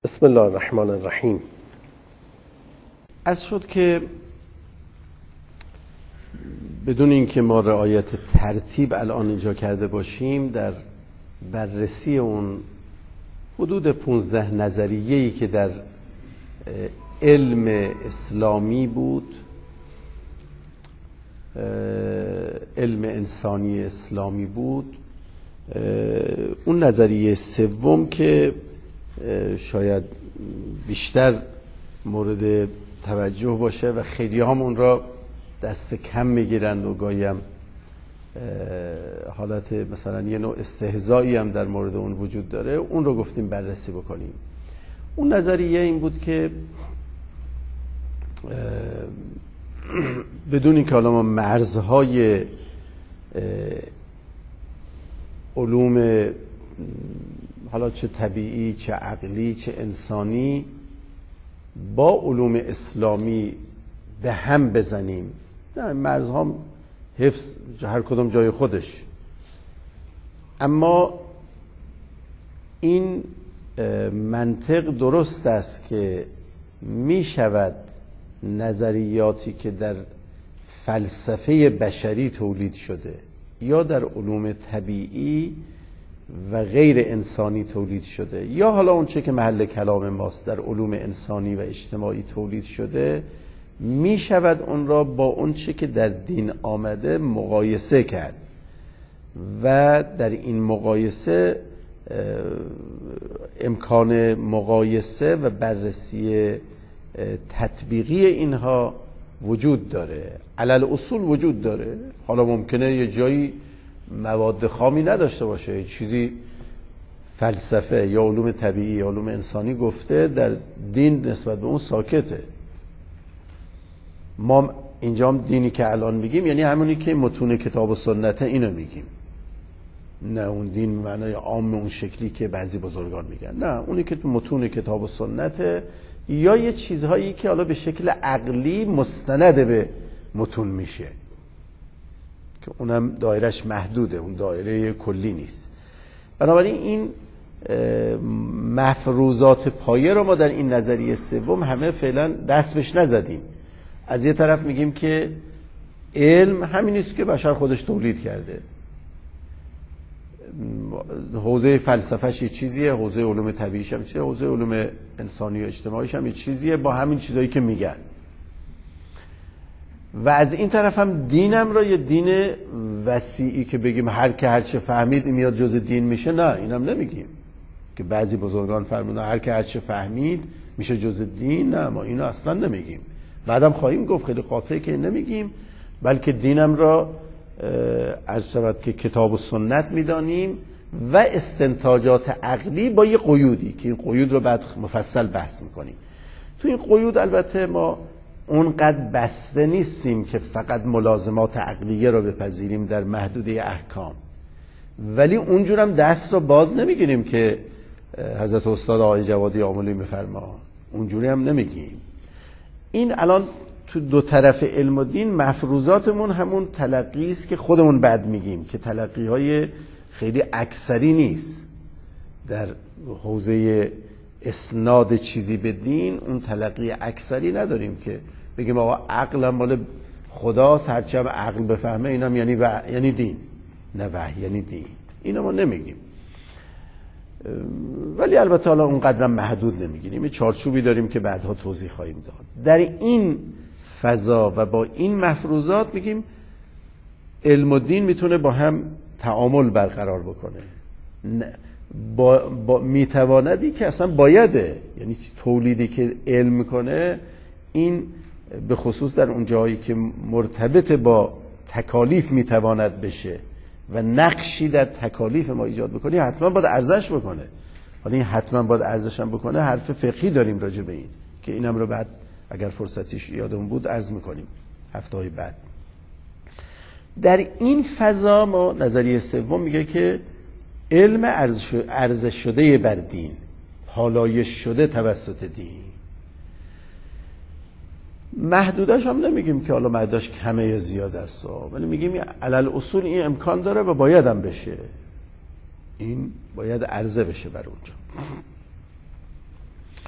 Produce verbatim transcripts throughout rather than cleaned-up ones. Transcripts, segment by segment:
بسم الله الرحمن الرحیم. عرض شد که بدون اینکه ما رعایت ترتیب الان اینجا کرده باشیم، در بررسی اون حدود پونزده نظریه‌ای که در علم اسلامی بود، علم انسانی اسلامی بود، اون نظریه سوم که شاید بیشتر مورد توجه باشه و خیلی هم اون را دست کم میگیرند و گاهی هم حالت مثلا یه نوع استهزایی هم در مورد اون وجود داره، اون رو گفتیم بررسی بکنیم. اون نظریه این بود که بدون اینکه حالا ما مرزهای علوم حالا چه طبیعی، چه عقلی، چه انسانی با علوم اسلامی به هم بزنیم، نه، مرزها حفظ هر کدوم جای خودش، اما این منطق درست است که می شود نظریاتی که در فلسفه بشری تولید شده یا در علوم طبیعی و غیر انسانی تولید شده یا حالا اون چه که محل کلام ماست در علوم انسانی و اجتماعی تولید شده، می شود اون را با اون چه که در دین آمده مقایسه کرد و در این مقایسه امکان مقایسه و بررسی تطبیقی اینها وجود داره، علل اصول وجود داره. حالا ممکنه یه جایی مواد خامی نداشته باشه، یه چیزی فلسفه یا علوم طبیعی یا علوم انسانی گفته، در دین نسبت به اون ساکته. ما اینجا هم دینی که الان میگیم یعنی همونی که متون کتاب و سنت، اینو میگیم، نه اون دین معنای عام اون شکلی که بعضی بزرگان میگن، نه، اونی که متون کتاب و سنت یا یه چیزهایی که حالا به شکل عقلی مستند به متون میشه که اونم دایرش محدوده، اون دایره کلی نیست. بنابراین این مفروضات پایه رو ما در این نظریه سوم همه فعلا دست بهش نزدیم. از یه طرف میگیم که علم همین است که بشر خودش تولید کرده، حوزه فلسفهش یه چیزیه، حوزه علوم طبیعیش هم چیزیه، حوزه علوم انسانی و اجتماعیش هم یه چیزیه، با همین چیزایی که میگن. و از این طرف هم دینم را یه دین وسیعی که بگیم هر که هر چه فهمید میاد جز دین میشه، نه، اینم نمیگیم که بعضی بزرگان فرمودن هر که هر چه فهمید میشه جز دین، نه، ما اینو اصلا نمیگیم. بعدم خواهیم گفت خیلی قاطعه که نمیگیم، بلکه دینم را عرض شود که کتاب و سنت میدانیم و استنتاجات عقلی با یه قیودی که این قیود رو بعد مفصل بحث میکنیم. تو این قیود البته ما اونقدر بسته نیستیم که فقط ملازمات عقلیه رو بپذیریم در محدوده احکام، ولی اونجورم دست رو باز نمیگیریم که حضرت استاد آقای جوادی آملی میفرما، اونجوری هم نمیگیم. این الان تو دو طرف علم و دین مفروضاتمون همون تلقی است که خودمون بعد میگیم که تلقی های خیلی اکثری نیست. در حوزه اسناد چیزی به دین اون تلقی اکثری نداریم که بگیم آقا عقل هم مال خداست، هرچی هم عقل بفهمه اینم یعنی و... یعنی دین، نه وحی یعنی دین، اینو ما نمیگیم. ولی البته حالا اونقدرم محدود نمیگیریم، یه چارچوبی داریم که بعدها توضیح خواهیم داد. در این فضا و با این مفروضات میگیم علم و دین میتونه با هم تعامل برقرار بکنه، با, با میتواندی که اصلا بایده، یعنی تولیدی که علم میکنه این به خصوص در اون جایی که مرتبط با تکالیف میتواند بشه و نقشی در تکالیف ما ایجاد بکنه، حتما باید ارزش بکنه. حالا این حتما باید ارزش هم بکنه، حرف فقهی داریم راجع به این که اینم رو بعد اگر فرصتیش یادمون بود عرض میکنیم هفته های بعد. در این فضا ما نظریه سوم میگه که علم ارزش شده بر دین، پالایش شده توسط دین. محدودش هم نمیگیم که حالا محدودش کمه یا زیاد است، ولی میگیم علل اصول این امکان داره و باید هم بشه. این باید عرضه بشه بر اونجا.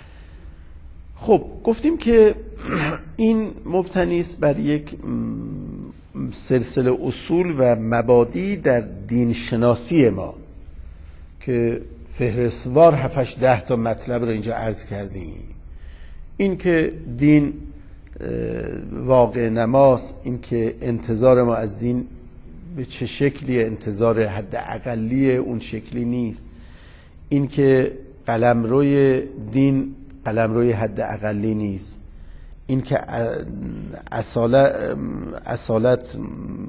خب گفتیم که این مبتنی است بر یک سلسله اصول و مبادی در دین شناسی ما که فهرستوار هفتش ده تا مطلب رو اینجا عرض کردیم. این که دین واقع نماست، این که انتظار ما از دین به چه شکلی، انتظار حد اقلی اون شکلی نیست، این که قلمروی دین قلمروی حد اقلی نیست، این که اصالت اصالت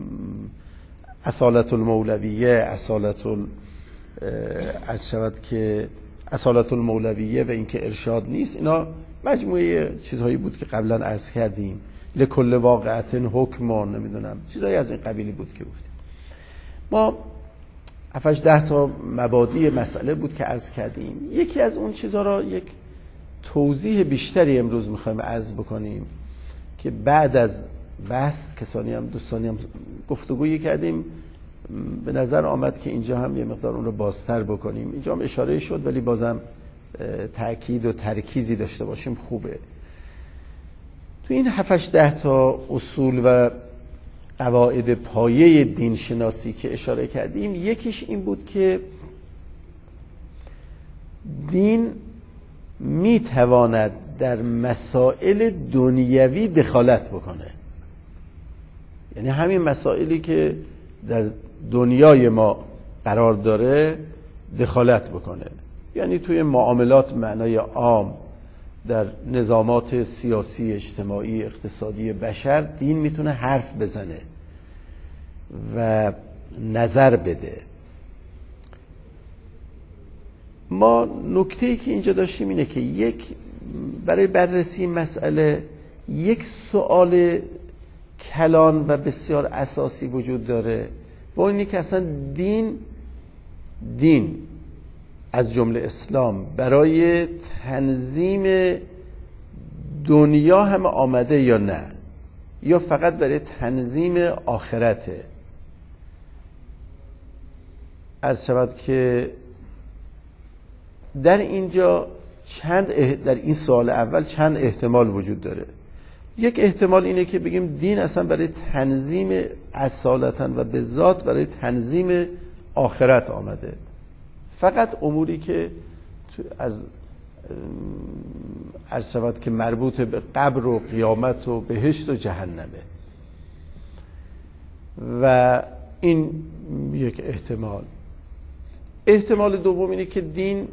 اصالت المولویه اصالت عرض شود که اصالت المولویه و اینکه ارشاد نیست، اینا مجموعه چیزهایی بود که قبلا عرض کردیم. لکل واقعت حکم، نمیدونم چیزهایی از این قبیلی بود که گفتیم. ما هفتش ده تا مبادی مسئله بود که عرض کردیم. یکی از اون چیزها را یک توضیح بیشتری امروز میخوایم عرض بکنیم که بعد از بحث کسانی هم دوستانی هم گفتگویی کردیم، به نظر آمد که اینجا هم یه مقدار اون رو بازتر بکنیم. اینجا هم اشاره شد ولی بازم تأکید و ترکیزی داشته باشیم خوبه. تو این هفتش ده تا اصول و قواعد پایه دین شناسی که اشاره کردیم، یکیش این بود که دین میتواند در مسائل دنیوی دخالت بکنه. یعنی همین مسائلی که در دنیای ما قرار داره دخالت بکنه. یعنی توی معاملات معنای عام، در نظامات سیاسی، اجتماعی، اقتصادی بشر دین میتونه حرف بزنه و نظر بده. ما نکته‌ای که اینجا داشتیم اینه که یک برای بررسی مسئله یک سوال کلان و بسیار اساسی وجود داره و اینه که اصلا دین دین از جمله اسلام برای تنظیم دنیا هم آمده یا نه، یا فقط برای تنظیم آخرته. عرض شود که در اینجا چند اه... در این سوال اول چند احتمال وجود داره. یک احتمال اینه که بگیم دین اصلا برای تنظیم اصالتاً و به ذات برای تنظیم آخرت آمده، فقط اموری که از عرض شود که مربوط به قبر و قیامت و بهشت و جهنمه. و این یک احتمال. احتمال دوم اینه که دین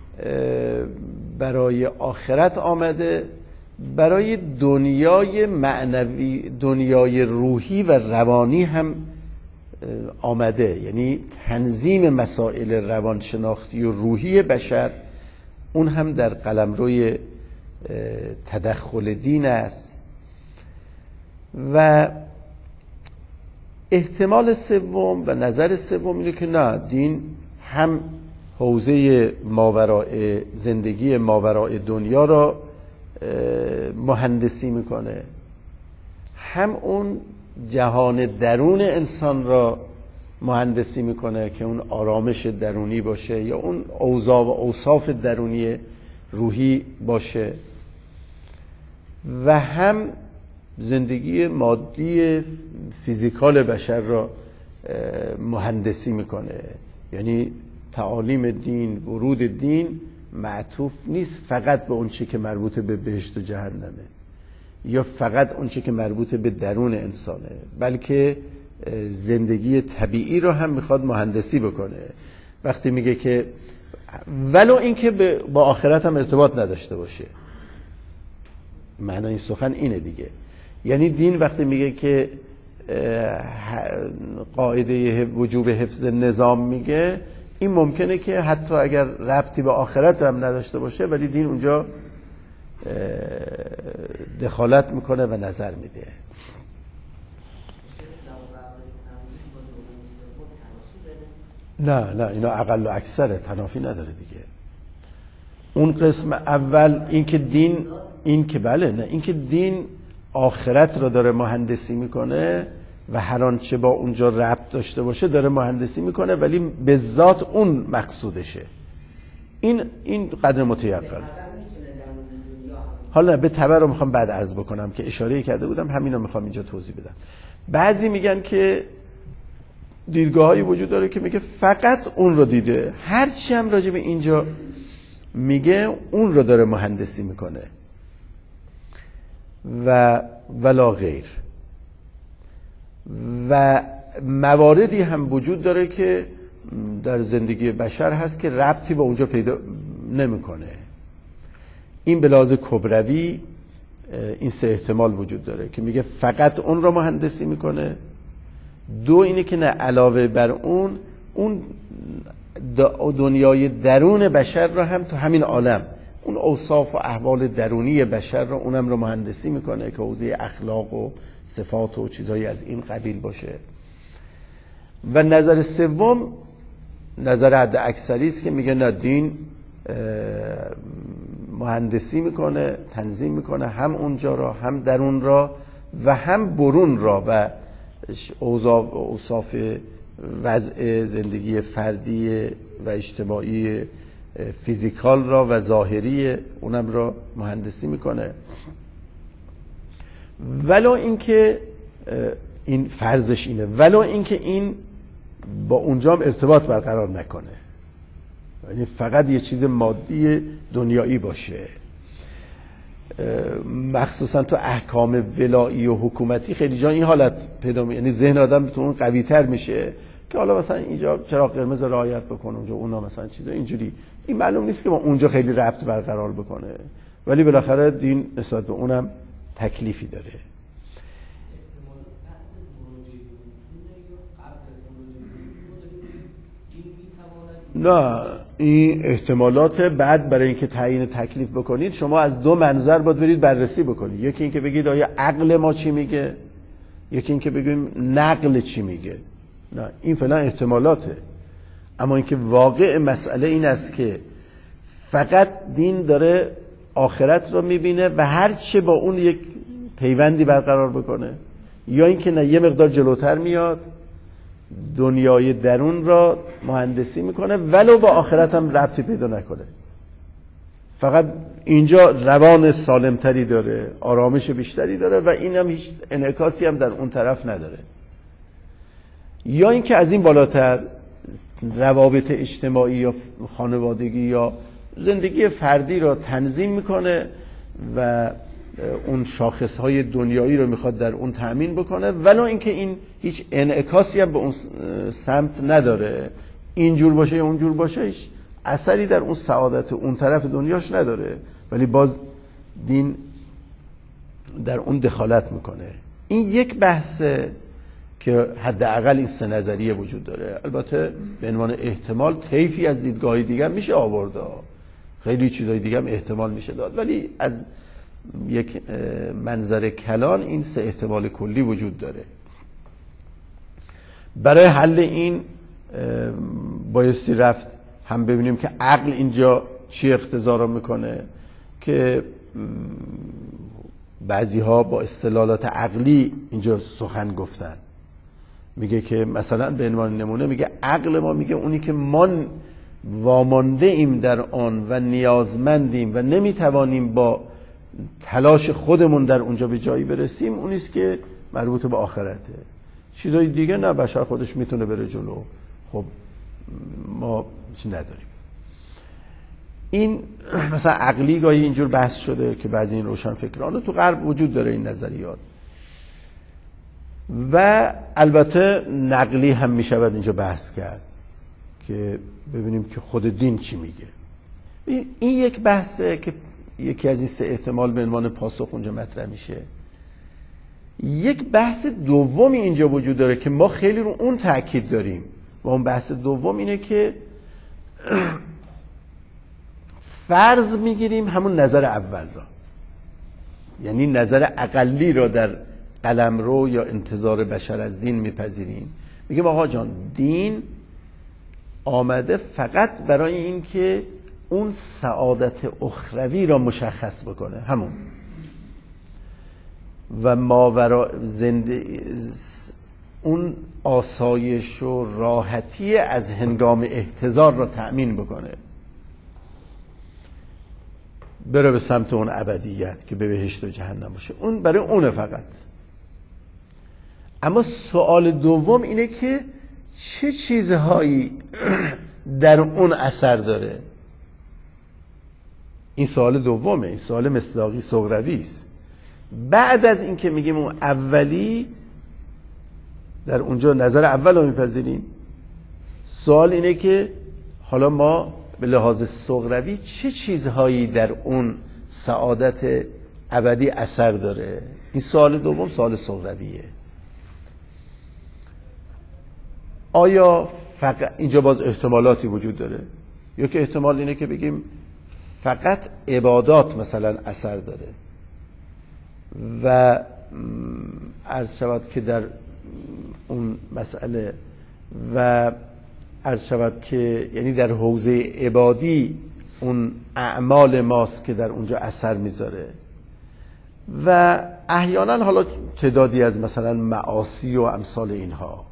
برای آخرت آمده، برای دنیای معنوی، دنیای روحی و روانی هم آمده. یعنی تنظیم مسائل روانشناختی و روحی بشر، اون هم در قلمروی تدخل دین است. و احتمال سوم و نظر سوم اینه که نه، دین هم حوزه ماوراء زندگی ماوراء دنیا را مهندسی میکنه، هم اون جهان درون انسان را مهندسی میکنه که اون آرامش درونی باشه یا اون اوضاع و اوصاف درونی روحی باشه، و هم زندگی مادی فیزیکال بشر را مهندسی میکنه. یعنی تعالیم دین، ورود دین معطوف نیست فقط به اون چی که مربوط به بهشت و جهنمه یا فقط اون چی که مربوط به درون انسانه، بلکه زندگی طبیعی رو هم میخواد مهندسی بکنه. وقتی میگه که ولو اینکه با آخرت هم ارتباط نداشته باشه، معنی این سخن اینه دیگه. یعنی دین وقتی میگه که قاعده وجوب حفظ نظام میگه، این ممکنه که حتی اگر ربطی به آخرت هم نداشته باشه ولی دین اونجا دخالت میکنه و نظر میده. نه نه اینا اقل و اکثره، تنافی نداره دیگه. اون قسم اول این که دین این که بله نه این که دین آخرت رو داره مهندسی میکنه و هر آنچه با اونجا ربط داشته باشه داره مهندسی میکنه، ولی به ذات اون مقصودشه. این این قدر متیقن. حالا به تبع رو میخوام بعد عرض بکنم که اشاره کرده بودم، همین رو میخوام اینجا توضیح بدم. بعضی میگن که دیدگاه‌هایی وجود داره که میگه فقط اون رو دیده، هرچی هم راجع به اینجا میگه اون رو داره مهندسی میکنه و ولا غیر. و مواردی هم وجود داره که در زندگی بشر هست که ربطی به اونجا پیدا نمیکنه. این به لحاظ کبروی این سه احتمال وجود داره که میگه فقط اون رو مهندسی میکنه. دو اینه که نه، علاوه بر اون اون دنیای درون بشر رو هم تو همین عالم، اون اوصاف و احوال درونی بشر رو اونم رو مهندسی میکنه که حوزه اخلاق و صفات و چیزایی از این قبیل باشه. و نظر سوم نظر حد اکثری است که میگه نه، دین مهندسی میکنه، تنظیم میکنه هم اونجا را، هم درون را و هم برون را و اوصاف وضع زندگی فردی و اجتماعی فیزیکال را و ظاهری اونم را مهندسی میکنه. ولو اینکه این فرضش اینه، ولو اینکه این با اونجا هم ارتباط برقرار نکنه، یعنی فقط یه چیز مادی دنیایی باشه. مخصوصا تو احکام ولایی و حکومتی خیلی جا این حالت پیدا می، یعنی ذهن آدم تو اون قوی تر میشه که حالا مثلا اینجا چراغ قرمز رعایت بکنه، اونجا اونا مثلا چیزا اینجوری. این معلوم نیست که با اونجا خیلی ربط برقرار بکنه، ولی بالاخره دین نسبت به اونم تکلیفی داره. نه، این احتمالات بعد برای اینکه تعیین تکلیف بکنید شما از دو منظر باید برید بررسی بکنید. یکی اینکه بگید آیا عقل ما چی میگه، یکی اینکه بگیم نقل چی میگه. نه، این فعلا احتمالاته. اما اینکه واقع مسئله این است که فقط دین داره آخرت رو میبینه و هر چه با اون یک پیوندی برقرار بکنه، یا اینکه نه، یه مقدار جلوتر میاد دنیای درون را مهندسی میکنه ولو با آخرت هم ربطی پیدا نکنه، فقط اینجا روان سالمتری داره، آرامش بیشتری داره و این هم هیچ انعکاسی هم در اون طرف نداره. یا اینکه از این بالاتر روابط اجتماعی یا خانوادگی یا زندگی فردی را تنظیم میکنه و اون شاخصهای دنیایی رو میخواد در اون تأمین بکنه، ولو اینکه این هیچ انعکاسی هم به اون سمت نداره، اینجور باشه یا اونجور باشه هیچ اثری در اون سعادت اون طرف دنیاش نداره، ولی باز دین در اون دخالت میکنه. این یک بحثه که حداقل این سه نظریه وجود داره. البته به عنوان احتمال طیفی از دیدگاه دیگه میشه آورد، خیلی چیزای دیگه هم احتمال میشه داد، ولی از یک منظر کلان این سه احتمال کلی وجود داره. برای حل این بایستی رفت هم ببینیم که عقل اینجا چی اقتضا رو میکنه، که بعضی ها با استدلالات عقلی اینجا سخن گفتن. میگه که مثلا به عنوان نمونه میگه عقل ما میگه اونی که ما وامانده ایم در آن و نیازمندیم و نمیتوانیم با تلاش خودمون در اونجا به جایی برسیم، اونیست که مربوط به آخرته. چیزای دیگه نه، بشر خودش میتونه بره جلو، خب ما چی نداریم. این مثلا عقلی گاهی اینجور بحث شده که بعضی این روشن فکرانه تو غرب وجود داره این نظریات، و البته نقلی هم میشود اینجا بحث کرد که ببینیم که خود دین چی میگه. این یک بحثه که یکی از این سه احتمال به عنوان پاسخ اونجا مطرح میشه. یک بحث دومی اینجا وجود داره که ما خیلی رو اون تاکید داریم، و اون بحث دوم اینه که فرض میگیریم همون نظر اول را، یعنی نظر اقلی را در قلمرو یا انتظار بشر از دین میپذیریم. میگیم آقا جان، دین آمده فقط برای این که اون سعادت اخروی را مشخص بکنه، همون، و ماورا زنده اون آسایش و راحتی از هنگام احتضار را تأمین بکنه. بره به سمت اون ابدیت که به بهشت و جهنم باشه، اون برای اونه فقط. اما سوال دوم اینه که چه چیزهایی در اون اثر داره. این سوال دومه، این سوال مصداقی صغروی است. بعد از این که میگیم اون اولی، در اونجا نظر اول رو میپذیریم، سوال اینه که حالا ما به لحاظ صغروی چه چیزهایی در اون سعادت ابدی اثر داره. این سوال دوم سوال صغرویه. آیا فقط اینجا باز احتمالاتی وجود داره؟ یا که احتمال اینه که بگیم فقط عبادات مثلا اثر داره و عرض شود که در اون مسئله و عرض شود که یعنی در حوزه عبادی اون اعمال ماست که در اونجا اثر میذاره و احیانا حالا تعدادی از مثلا معاصی و امثال اینها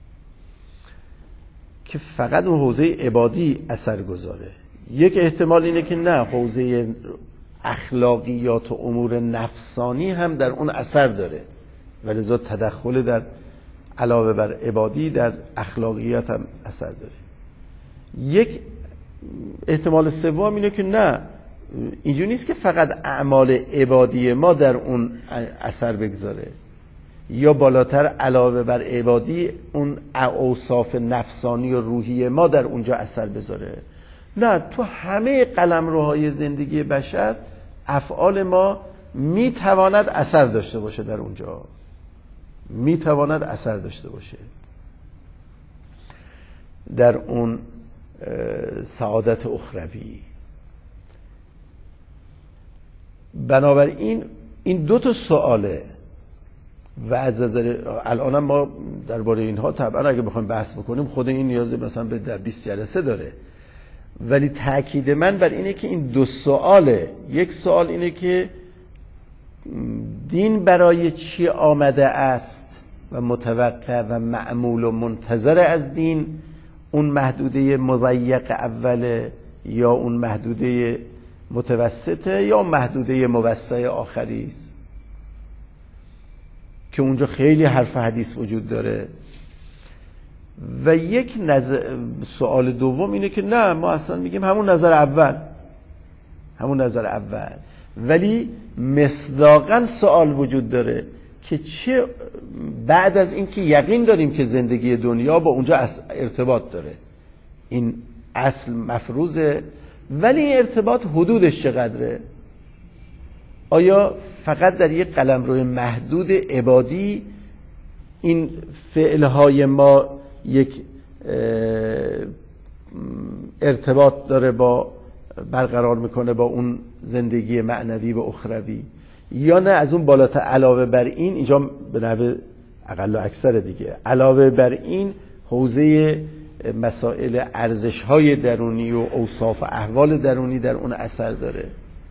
که فقط اون حوزه عبادی اثر گذاره. یک احتمال اینه که نه، حوزه اخلاقیات و امور نفسانی هم در اون اثر داره و لذا تدخل در علاوه بر عبادی در اخلاقیات هم اثر داره. یک احتمال سوم اینه که نه، اینجوری نیست که فقط اعمال عبادی ما در اون اثر بگذاره یا بالاتر علاوه بر عبادی اون اوصاف نفسانی و روحی ما در اونجا اثر بذاره. نه، تو همه قلمروهای زندگی بشر افعال ما میتواند اثر داشته باشه، در اونجا میتواند اثر داشته باشه در اون سعادت اخروی. بنابراین این دو تا سواله و از نظر الان ما درباره اینها طبعا اگه بخوایم بحث بکنیم خود این نیاز مثلا به در بیست جلسه داره، ولی تاکید من بر اینه که این دو سواله. یک سوال اینه که دین برای چی آمده است و متوقع و معمول و منتظر از دین اون محدوده مضیق اوله یا اون محدوده متوسطه یا محدوده موسع آخری است که اونجا خیلی حرف حدیث وجود داره. و یک نظر سوال دوم اینه که نه، ما اصلا میگیم همون نظر اول، همون نظر اول، ولی مصداقاً سوال وجود داره که چه بعد از این که یقین داریم که زندگی دنیا با اونجا ارتباط داره، این اصل مفروضه، ولی این ارتباط حدودش چقدره؟ آیا فقط در یک قلمرو محدود عبادی این فعلهای ما یک ارتباط داره با برقرار میکنه با اون زندگی معنوی و اخروی، یا نه از اون بالاتر علاوه بر این، اینجا به نحو اقل و اکثر دیگه، علاوه بر این حوزه مسائل ارزش‌های درونی و اوصاف و احوال درونی در اون اثر داره،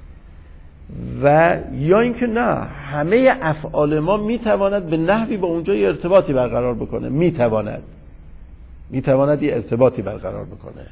و یا اینکه نه، همه افعال ما میتواند به نحوی با اونجا یه ارتباطی برقرار بکنه، میتواند میتواند یه ارتباطی برقرار بکنه.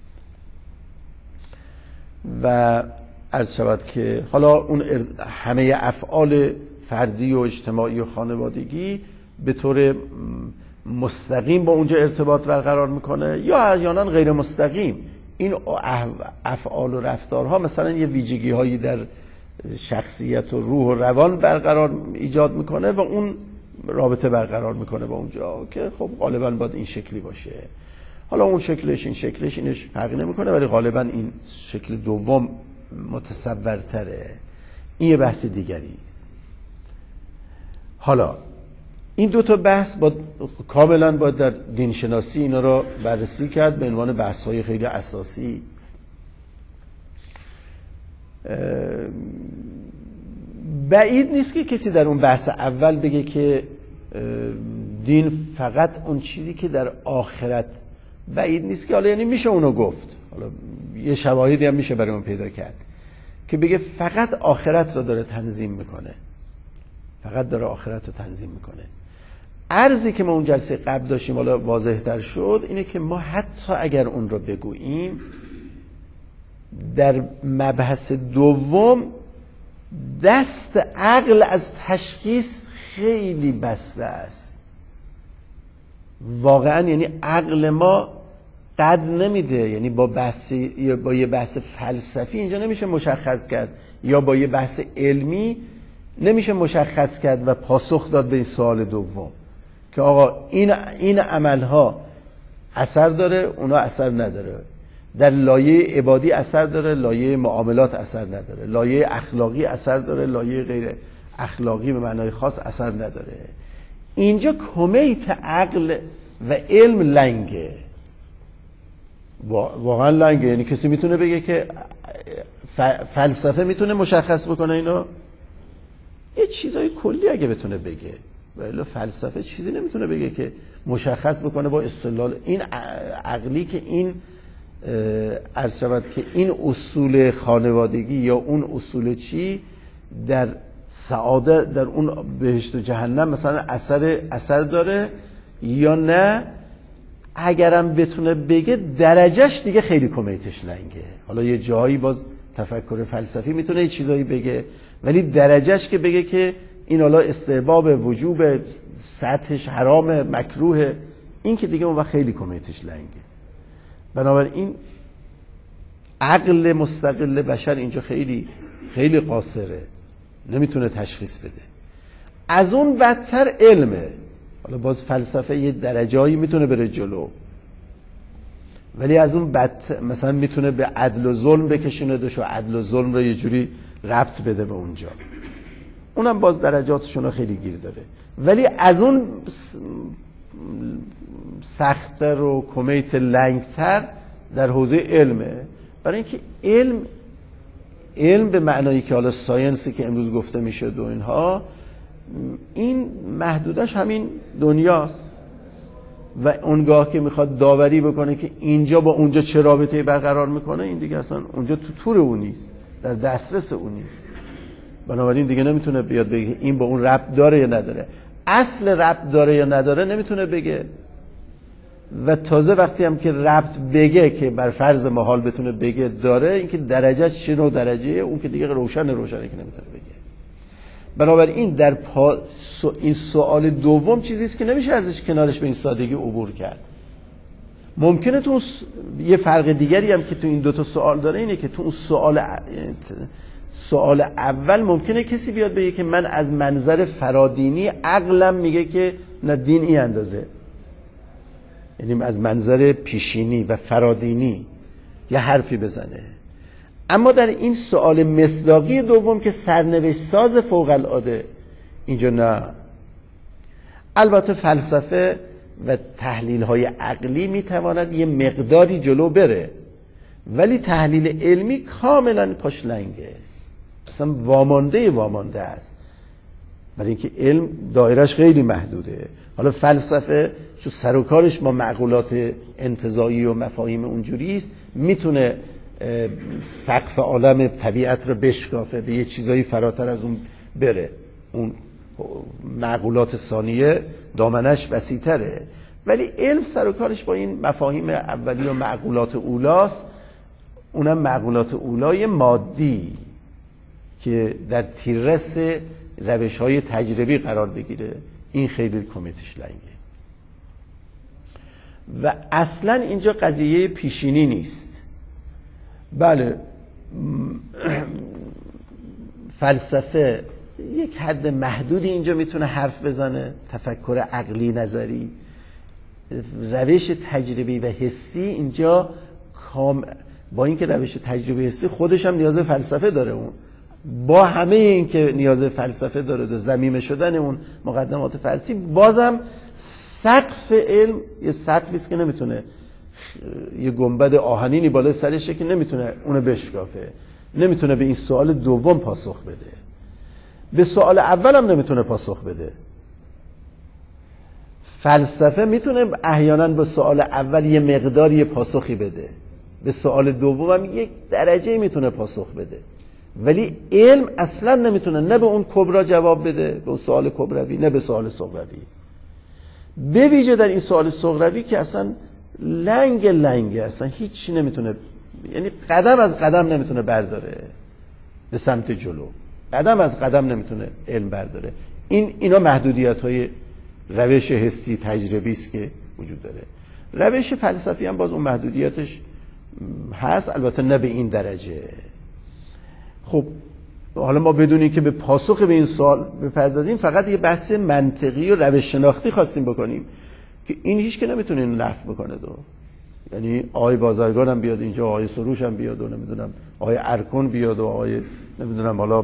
و عرض شود که حالا اون همه افعال فردی و اجتماعی و خانوادگی به طور مستقیم با اونجا ارتباط برقرار میکنه یا احیانا غیر مستقیم. این افعال و رفتارها مثلا یه ویژگی هایی در شخصیت و روح و روان برقرار ایجاد میکنه و اون رابطه برقرار میکنه با اونجا که خب غالبا باید این شکلی باشه. حالا اون شکلش این شکلش اینش فرقی نمیکنه، ولی غالبا این شکل دوم متصورتره. این یه بحث دیگری است. حالا این دو تا بحث با کاملا باید در دینشناسی اینا رو بررسی کرد به عنوان بحث‌های خیلی اساسی. بعید نیست که کسی در اون بحث اول بگه که دین فقط اون چیزی که در آخرت، بعید نیست که حالا یعنی میشه اونو گفت، حالا یه شواهدی هم میشه برای اون پیدا کرد که بگه فقط آخرت رو داره تنظیم میکنه، فقط داره آخرت رو تنظیم میکنه. عرضی که ما اون جلسه قبل داشتیم حالا واضح تر شد اینه که ما حتی اگر اون رو بگوییم در مبحث دوم دست عقل از تشخیص خیلی بسته است واقعا. یعنی عقل ما قد نمیده، یعنی با بحث یا با یه بحث فلسفی اینجا نمیشه مشخص کرد، یا با یه بحث علمی نمیشه مشخص کرد و پاسخ داد به این سوال دوم که آقا این این عملها اثر داره، اونا اثر نداره، در لایه عبادی اثر داره، لایه معاملات اثر نداره، لایه اخلاقی اثر داره، لایه غیر اخلاقی به معنای خاص اثر نداره. اینجا کمیت عقل و علم لنگه، واقعا لنگه. یعنی کسی میتونه بگه که فلسفه میتونه مشخص بکنه اینو؟ یه چیزای کلی اگه بتونه بگه، ولی فلسفه چیزی نمیتونه بگه که مشخص بکنه با استدلال. این عقلی که این عرض شود که این اصول خانوادگی یا اون اصول چی در سعادت، در اون بهشت و جهنم مثلا اثر اثر داره یا نه، اگرم بتونه بگه درجهش دیگه خیلی کمیتش لنگه. حالا یه جایی باز تفکر فلسفی میتونه یه چیزایی بگه، ولی درجهش که بگه که این حالا استحباب، وجوب، سطحش حرام، مکروه، این که دیگه اون وقت خیلی کمیتش لنگه. بنابراین عقل مستقل بشر اینجا خیلی خیلی قاصره، نمیتونه تشخیص بده. از اون بدتر علمه. حالا باز فلسفه یه درجایی میتونه بره جلو، ولی از اون بد مثلا میتونه به عدل و ظلم بکشونه و عدل و ظلم رو یه جوری ربط بده به اونجا، اونم باز درجاتشون رو خیلی گیر داره. ولی از اون سخت‌تر و کمیت لنگتر در حوزه علمه، برای اینکه علم علم به معنایی که حالا ساینسی که امروز گفته میشه و اینها، این محدودش همین دنیاست و اونگاه که میخواد داوری بکنه که اینجا با اونجا چه رابطه‌ای برقرار میکنه، این دیگه اصلا اونجا تو تور اون نیست، در دسترس اون نیست. بنابراین دیگه نمیتونه بیاد بگه این با اون ربط داره یا نداره. اصل ربط داره یا نداره نمیتونه بگه، و تازه وقتی هم که ربط بگه که بر فرض محال بتونه بگه داره، این که درجهش چه نوع درجه‌ایه اون که دیگه روشن روشنه که نمیتونه بگه. بنابراین در پا این سوال دوم چیزی است که نمیشه ازش کنارش به این سادگی عبور کرد. ممکنه تو یه فرق دیگری هم که تو این دو تا سوال داره اینه که تو اون سوال سوال اول ممکنه کسی بیاد بگه که من از منظر فرادینی عقلم میگه که نه دین این اندازه، یعنی از منظر پیشینی و فرادینی یه حرفی بزنه. اما در این سوال مصداقی دوم که سرنوشت ساز فوق العاده، اینجا نه. البته فلسفه و تحلیل های عقلی میتواند یه مقداری جلو بره، ولی تحلیل علمی کاملا پاش لنگه، اصلا وامانده وامانده است، برای اینکه علم دایرش خیلی محدوده. حالا فلسفه چون سر و کارش با معقولات انتزاعی و مفاهیم اونجوری است، میتونه سقف عالم طبیعت رو بشکافه، به یه چیزایی فراتر از اون بره، اون معقولات ثانیه دامنش وسیع‌تره. ولی علم سر و کارش با این مفاهیم اولی و معقولات اولاست، اونم معقولات اولای مادی که در تیررس روش‌های تجربی قرار بگیره، این خیلی کمیتش لنگه. و اصلا اینجا قضیه پیشینی نیست. بله فلسفه یک حد محدودی اینجا میتونه حرف بزنه، تفکر عقلی نظری، روش تجربی و حسی اینجا کام، با اینکه روش تجربی حسی خودش هم نیاز فلسفه داره، اون با همه این که نیاز فلسفه داره و ضمیمه شدن اون مقدمات فلسفی، بازم سقف علم یه سقفی است که نمیتونه، یه گنبد آهنینی بالای سرشه که نمیتونه اونو بشکافه، نمیتونه به این سوال دوم پاسخ بده، به سوال اول هم نمیتونه پاسخ بده. فلسفه میتونه احیانا به سوال اول یه مقداری پاسخی بده، به سوال دوم هم یک درجه میتونه پاسخ بده، ولی علم اصلا نمیتونه نه به اون کبرا جواب بده، به اون سوال کبروی، نه به سوال صغروی. به ویژه در این سوال صغروی که اصلا لنگ لنگه، اصلا هیچی نمیتونه یعنی قدم از قدم نمیتونه برداره به سمت جلو، قدم از قدم نمیتونه علم برداره. این اینا محدودیت های روش حسی تجربی است که وجود داره. روش فلسفی هم باز اون محدودیتش هست، البته نه به این درجه. خب حالا ما بدونیم که به پاسخ به این سوال بپردازیم، فقط یه بحث منطقی و روش شناختی خواستیم بکنیم که این هیچ که نمیتونه اینو نفی بکنه. دو یعنی آقای بازرگان هم بیاد اینجا، آقای سروش هم بیاد و نمیدونم آقای ارکون بیاد و آقای نمیدونم حالا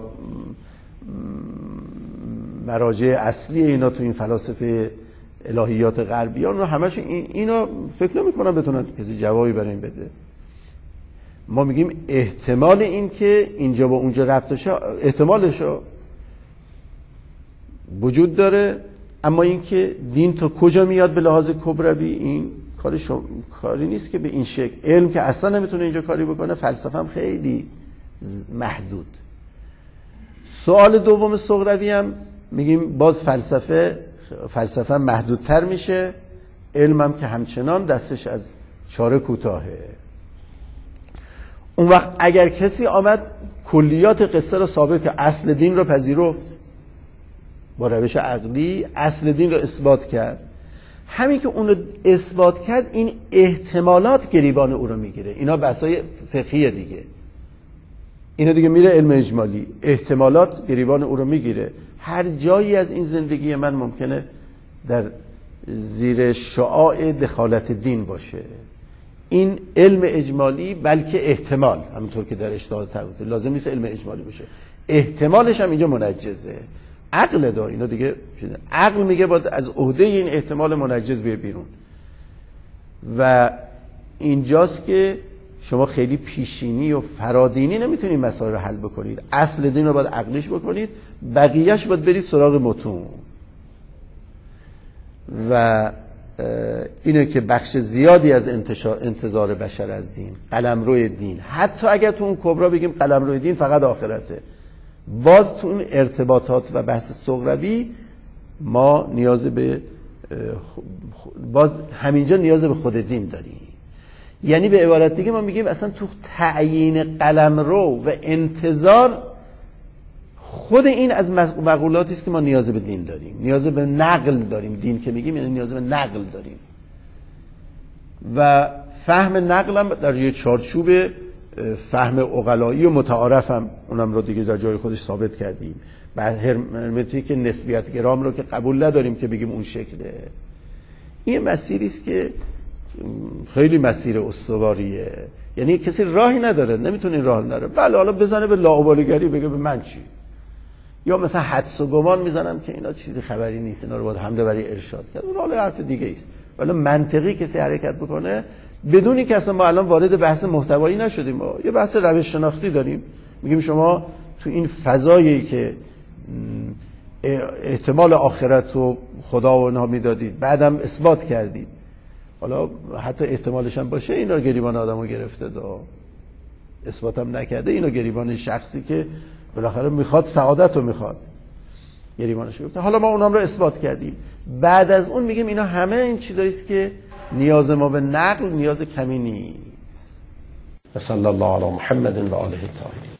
مراجع اصلی اینا تو این فلاسفه الهیات غربیان و همش این اینا فکر نمی‌کنم بتونن کسی جوابی برای این بده. ما میگیم احتمال این که اینجا با اونجا ربط داشته احتمالش وجود داره، اما این که دین تا کجا میاد به لحاظ کبروی این کاری شم... کاری نیست که به این شکل. علم که اصلا نمیتونه اینجا کاری بکنه، فلسفه هم خیلی محدود. سوال دوم سغروی هم میگیم باز فلسفه فلسفه هم محدودتر میشه، علم هم که همچنان دستش از چاره کوتاهه. اون وقت اگر کسی آمد کلیات قصه رو ثابت که اصل دین رو پذیرفت با روش عقلی، اصل دین رو اثبات کرد، همین که اون رو اثبات کرد این احتمالات گریبان او رو میگیره. اینا بحثای فقهیه دیگه، اینا دیگه میره علم اجمالی، احتمالات گریبان او رو میگیره. هر جایی از این زندگی من ممکنه در زیر شعاع دخالت دین باشه. این علم اجمالی بلکه احتمال، همونطور که در اجتهاد تربیتی لازم نیست علم اجمالی باشه، احتمالش هم اینجا منجزه. عقل دا اینا دیگه شده. عقل میگه باید از عهده این احتمال منجز بیه بیرون و اینجاست که شما خیلی پیشینی و فرادینی نمیتونید مسائل رو حل بکنید. اصل دین رو باید عقلیش بکنید، بقیهش باید برید سراغ متون. و اینه که بخش زیادی از انتظار بشر از دین، قلمروی دین، حتی اگر تو اون کبرا بگیم قلمروی دین فقط آخرته، باز تو اون ارتباطات و بحث سغروی ما نیاز به باز همینجا نیاز به خود دین داریم. یعنی به عبارت دیگه ما میگیم اصلا تو تعیین قلمرو و انتظار خود این از مقولاتی است که ما نیاز به دین داریم، نیاز به نقل داریم. دین که میگیم یعنی نیاز به نقل داریم و فهم نقل هم در یه چارچوب فهم عقلایی و متعارف هم اونم رو دیگه در جای خودش ثابت کردیم. بعد هرمنوتیک نسبیت گرام رو که قبول نداریم که بگیم اون شکله. این مسیری است که خیلی مسیر استواریه، یعنی کسی راهی نداره، نمیتونه این راه نره. بله حالا بزنه به لاابالیگری بگه به من چی، یا مثلا حدس و گمان میزنم که اینا چیزی خبری نیست، اینا رو باید حمله برای ارشاد کرد. اون حالا حرف دیگه است. ولی منطقی کسی حرکت بکنه بدون اینکه اصلا ما الان وارد بحث محتوایی نشدیم، ما یه بحث روش شناختی داریم، میگیم شما تو این فضایی که احتمال آخرت و خدا و اونها میدادید بعدم اثبات کردید، حالا حتی احتمالش هم باشه اینا گریبان آدمو گرفته دا اثبات هم نکرده، اینا گریبان شخصی که بالاخره میخواد سعادت رو میخواد گریبانش گرفته، حالا ما اونام رو اثبات کردیم. بعد از اون میگیم اینا همه این چیزایی است که نیاز ما به نقل نیاز کمی نیست. صلی الله علی محمد و آله الطاهرین.